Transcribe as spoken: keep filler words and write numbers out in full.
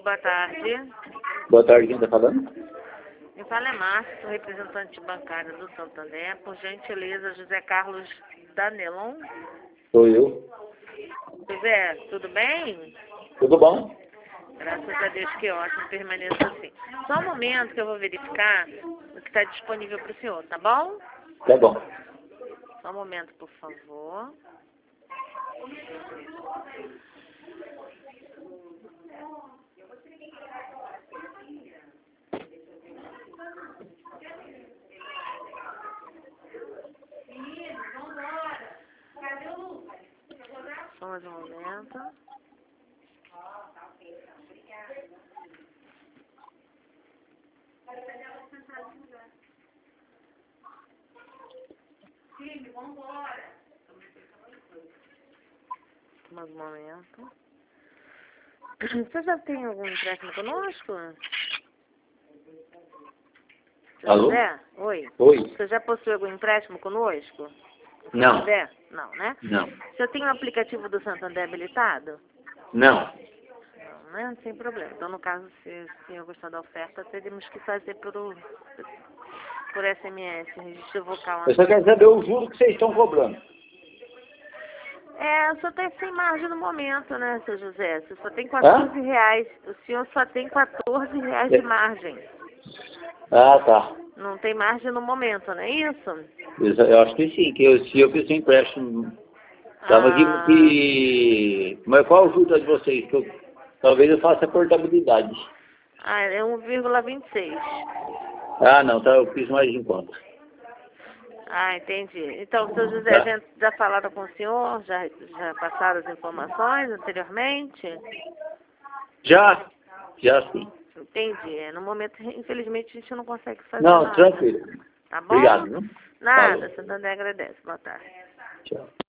boa tarde. Boa tarde, quem está falando? Me fala é Márcia, sou representante bancária do Santander. Por gentileza, José Carlos Danelon. Sou eu. José, tudo bem? Tudo bom? Graças a Deus, que ótimo, permaneça assim. Só um momento que eu vou verificar o que está disponível para o senhor, tá bom? Tá bom. Só um momento, por favor. Só mais um momento. Mais um momento. Você já tem algum empréstimo conosco? Alô? José? Oi. Oi? Você já possui algum empréstimo conosco? Não. Santander? Não, né? Não. Você tem o aplicativo do Santander habilitado? Não. Não, né? Sem problema. Então, no caso, se, se eu gostar da oferta, teríamos que fazer por, o- por S M S, registro vocal. Eu só quero saber o juro que vocês estão cobrando. É, só tem sem margem no momento, né, seu José? Você só tem quatorze reais. O senhor só tem quatorze reais de margem. Ah, tá. Não tem margem no momento, não é isso? Eu, eu acho que sim, que eu, se eu fiz um empréstimo. Tava aqui Ah, que. Mas qual o juro de vocês? Que eu, talvez eu faça a portabilidade. ah, é um vírgula vinte e seis. Ah, não, tá, eu fiz mais em conta. Ah, entendi. Então, seu José, Tá. já, já falaram com o senhor? Já, já passaram as informações anteriormente? Já? Já sim. Entendi. É, no momento, infelizmente, a gente não consegue fazer Não, nada. tranquilo. Tá bom? Obrigado, viu? Nada, Falou. Santander agradece. Boa tarde. Tchau.